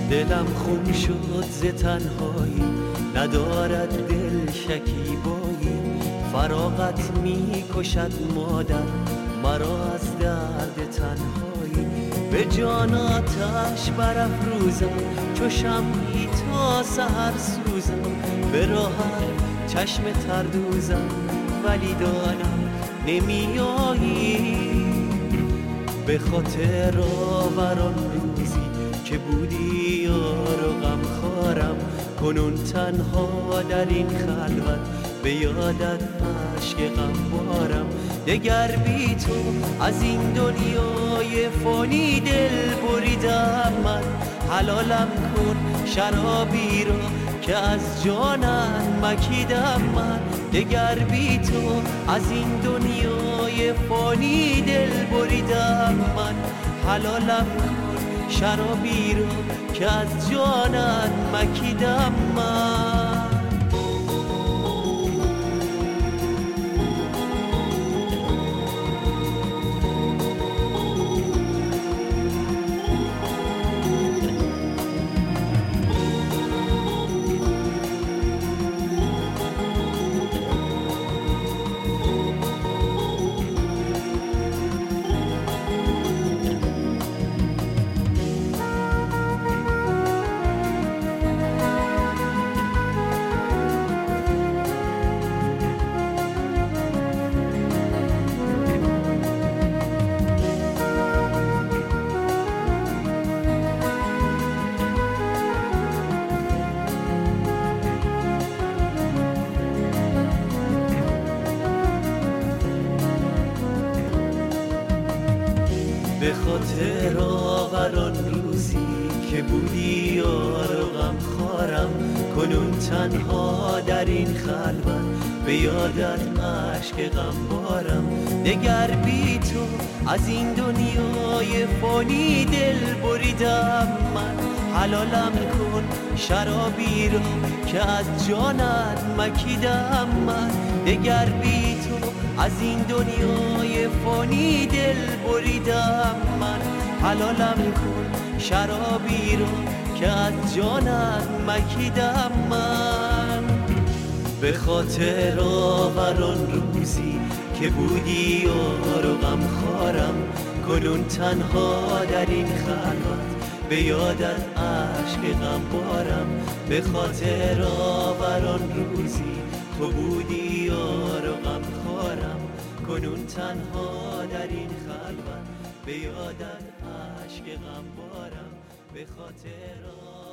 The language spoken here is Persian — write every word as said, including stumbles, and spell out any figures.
دلم خون شد ز تنهایی، ندارد دل شکیبایی. فراغت می کشد مادر مرا از درد تنهایی. به جان آتش برافروزم چو شمعی تا سحر سوزم. به راهت چشم تر دوزم ولی دانم نمی آیی. به خاطر آوران روزی که بودی یار و غمخوارم، کنون تنها در این خلوت به یادت عشق غم بارم. دگر بی تو از این دنیای فانی دل بریدم من. حلالم کن شرابی را که از جانم مکیدم من. دگر بی تو از این دنیای فانی دل بریدم من. حلالم کن شرابی را که از جانم مکیدم من. به خاطر آوران روزی که بودی یار و غمخوارم، کنون تنها در این خلوت به یادت عشق غم بارم. دگر بی تو از این دنیای فانی دل بریدم من. حلالم کن شرابی را که از جانت مکیدم من. دگر بی تو از این دنیای فانی دل بریدم من. حلالم کن شرابی را که از جانت مکیدم من. به خاطر آوران روزی که بودی یار و غمخوارم، کنون تنها در این خلوت به یادت عشق غم بارم. به خاطر آوران روزی تو بودی یار و غمخوارم، کنون تنها در این خلوت به یادت عشق غم بارم. به خاطر